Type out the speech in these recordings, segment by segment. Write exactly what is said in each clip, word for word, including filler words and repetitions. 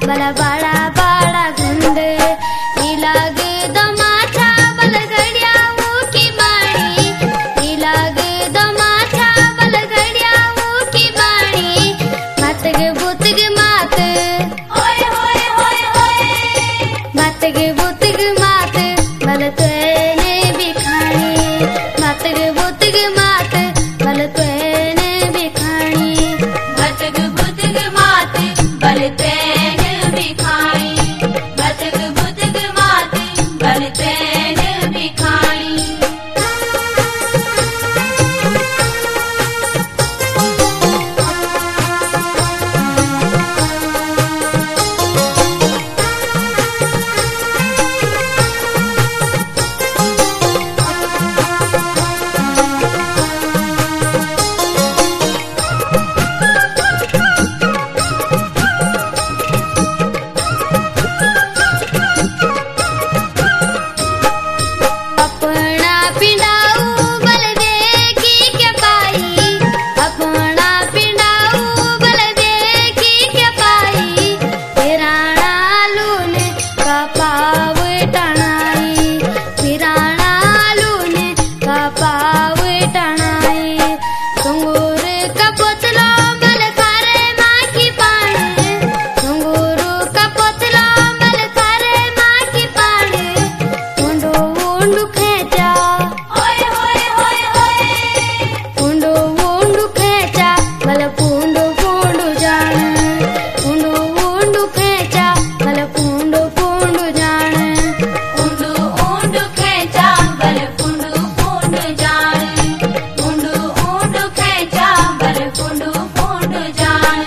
बला बड़ा बड़ा गुंड ई लागे दो माथा बल गड़िया की बाणी ई लागे दो माथा बल गड़िया की बाणी मत गे बुत गे मात होय होय होय होय मत गे बुत गे मात बल तेने बिखाणी मत गे बुत गे मात बल तेने बिखाणी मत गे बुत गे मात बल तेने बिखाणी मत गे बुत गे मात बल तेने बिखाणी अपना पिंडाऊ बल देखी के पाई अपना पिंडाऊ बल देखी के पाई पिराना लून का पाव टनाई पिराना लून का पाव टनाई सुंगूर का पोतला बल खारे माँ की पानी सुंगूर का पोतला बल खारे माँ की पानी उंडो उंडू खेचा होय होय होय होय उंडो उंडू खेचा बल पूंडो पूंडू जान उंडो उंडू खेचा बल पूंडो पूंडू जान उंडो उंडू खेचा बल पूंडो पूंडू जान उंडो उंडू खेचा बल पूंडो पूंडू जान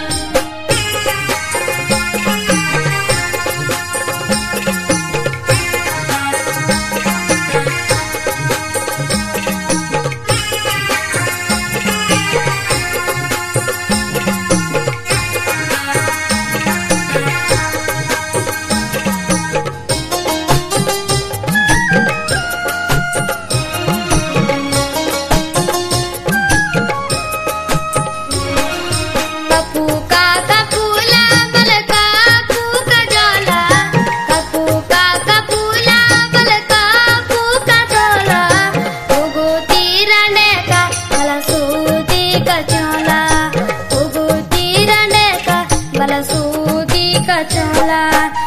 कपू का कपूला बल कापू का जोला कपू का कपूला बल कापू का जोला उगो तीरने का बल सूती का चोला उगो तीरने का बल सूती का चोला